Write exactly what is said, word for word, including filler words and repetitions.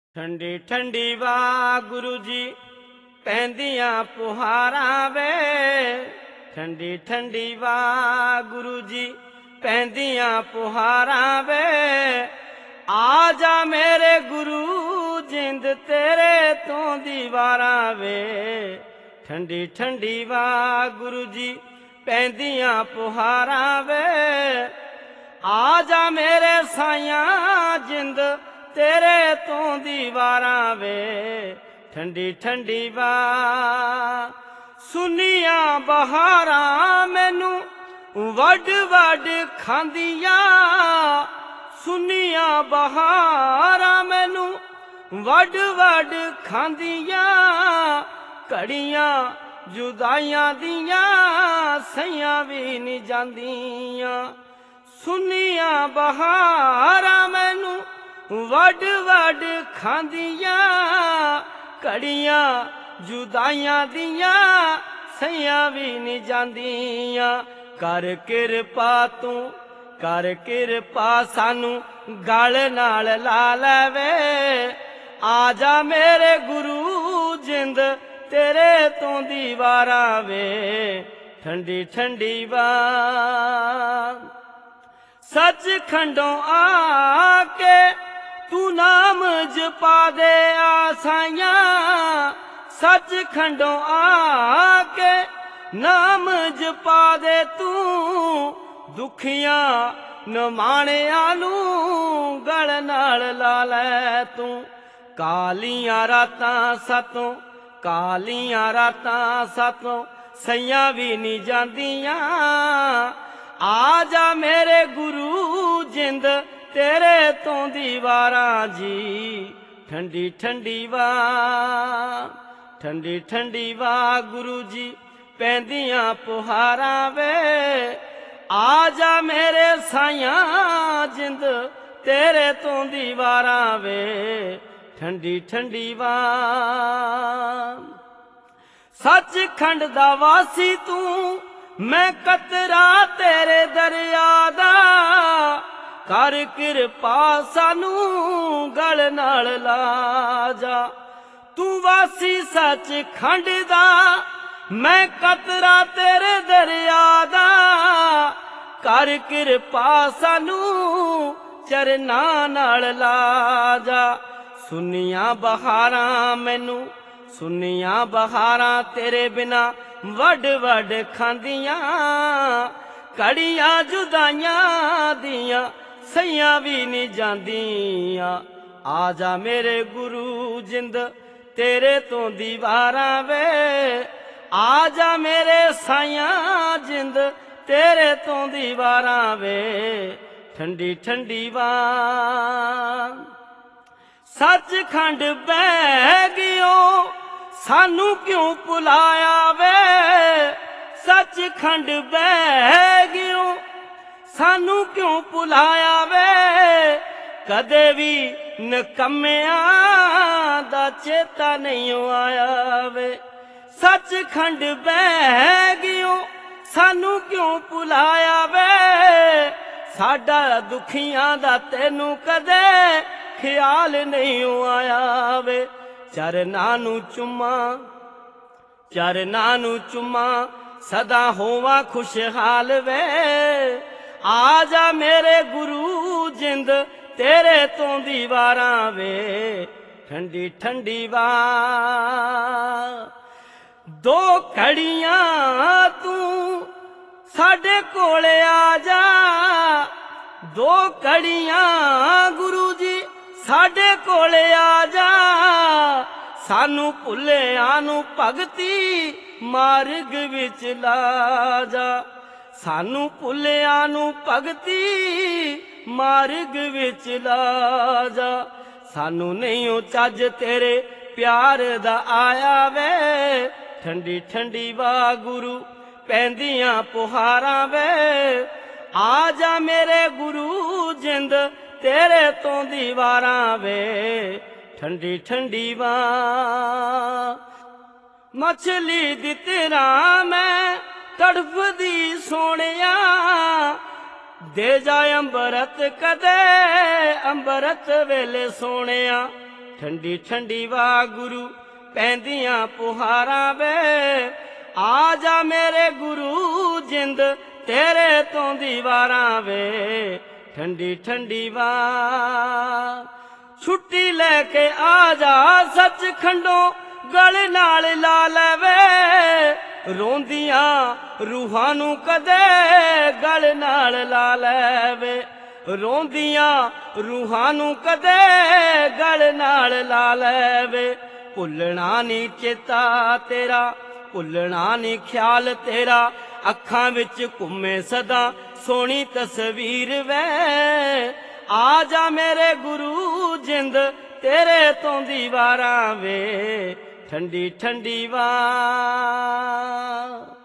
ठंडी ठंडी वाह गुरु जी पैंदियां पुहारां वे। ठंडी ठंडी वाह गुरु जी पैंदियां पुहारां वे। आ जा मेरे गुरु जिंद तेरे तो दीवारां वे। ठंडी ठंडी वाह गुरु जी पैंदियां पुहारां वे। आ जा मेरे साइयां जिंद तेरे तो दीवारां वे। ठंडी ठंडी वाह सुनिया बहारां मैनू वड वड खांदियां। सुनिया बहारां मैनू वड वड खांदियां। घड़ियां जुदाइयां दियां सैयां भी नहीं जांदियां। सुनिया बहारां मैनू वड वड खांदियां। घड़ियां जुदाइयां दियां सैयां भी नहीं जांदियां। कर किरपा तू कर किरपा सानू गल नाल ला लवे। आ जा मेरे गुरु जिंद तेरे तो दीवारां वे। ठंडी ठंडी वाह सचखंडों आके तू नाम जपा दे आसाइयां। सचखंडों आके नाम जपा दे तू। दुखियां नमाणियां नू गल नाल ला लै तू। कालियां रातां सातों कालियां रातां सातों सैयां भी नहीं जांदियां। आ जा मेरे गुरु जिंद तेरे तो दीवारां जी। ठंडी ठंडी वाह ठंडी ठंडी वाह गुरु जी पैंदियां पुहारां वे। आ जा मेरे साइयां जिंद तेरे तो दीवारां वे। ठंडी ठंडी वाह सचखंड दा वासी तू मैं कतरा तेरे दरिया दा। कर किरपा सानू गल नाल ला जा। तू वासी सचखंड दा मैं कतरा तेरे दरिया दा। कर किरपा सानू चरनां नाल ला जा। सुनिया बहारां मैनू सुनिया बहारां तेरे बिना वड वड खांदियां। घड़ियां जुदाइयां दियां सैयां भी नहीं जांदियां। आ जा मेरे गुरु जिंद तेरे तो दीवारां वे। आ जा मेरे साइयां जिंद तेरे तो दीवारां वे। ठंडी ठंडी वाह सचखंड बह गियो सानू क्यों भुलाया वे। सचखंड बह गियो सानू क्यों भुलाया वे। कदे भी नकम्मियां दा चेता नहीं आया वे। सचखंड बह गियो सानू क्यों भुलाया वे। साडा दुखियां दा तेनू कदे ख्याल नहीं आया वे। चरनां नू चुम्मा चरनां नू चुम्मा सदा होवा खुशहाल वे। आ जा मेरे गुरु जिंद तेरे तो दीवारां वे। ठंडी ठंडी वाह दो घड़ियां तू साडे कोले आ जा। दो घड़ियां गुरु जी साडे कोले आ जा। सानू भुल्लियां नू भगती मार्ग विच ला जा। सानू भुल्लियां नू भगती मार्ग विच ला जा। सानू नहीं ओ चज तेरे प्यार दा आया वे। ठंडी ठंडी वाह गुरु पैंदियां पुहारां वे। आ जा मेरे गुरु जिंद तेरे तो दीवारां वे। ठंडी ठंडी वाह मछली दी तरह मैं तड़फदी सोनिया। दे जा अंबरत कदे अंबरत वेले सोनिया। ਠੰਡੀ ਠੰਡੀ ਵਾ ਗੁਰੂ ਪੈਂਦੀਆਂ ਪੁਹਾਰਾਂ ਵੇ ਆ ਜਾ ਮੇਰੇ ਗੁਰੂ ਜਿੰਦ ਤੇਰੇ ਤੋਂ ਦੀਵਾਰਾਂ ਵੇ ਠੰਡੀ ਠੰਡੀ ਵਾ ਛੁੱਟੀ ਲੈ ਕੇ ਆ ਜਾ ਸੱਚਖੰਡੋਂ ਗਲ ਨਾਲ ਲਾ ਲੈਵੇ ਰੋਂਦੀਆਂ ਰੂਹਾਂ ਨੂੰ ਕਦੇ ਗਲ ਨਾਲ ਲਾ ਲੈਵੇ ਰੋਂਦੀਆਂ ਰੂਹਾਂ ਨੂੰ ਕਦੇ ਗਲ ਨਾਲ ਲਾ ਲੈਵੇ ਭੁੱਲਣਾ ਨੀ ਚੇਤਾ ਤੇਰਾ ਭੁੱਲਣਾ ਨੀ ਖਿਆਲ ਤੇਰਾ ਅੱਖਾਂ ਵਿੱਚ ਘੁੰਮੇ ਸਦਾ ਸੋਹਣੀ ਤਸਵੀਰ ਵੇ ਆ ਜਾ ਮੇਰੇ ਗੁਰੂ ਜਿੰਦ ਤੇਰੇ ਤੋਂ ਦੀਵਾਰਾਂ ਵੇ ਠੰਡੀ ਠੰਡੀ ਵਾ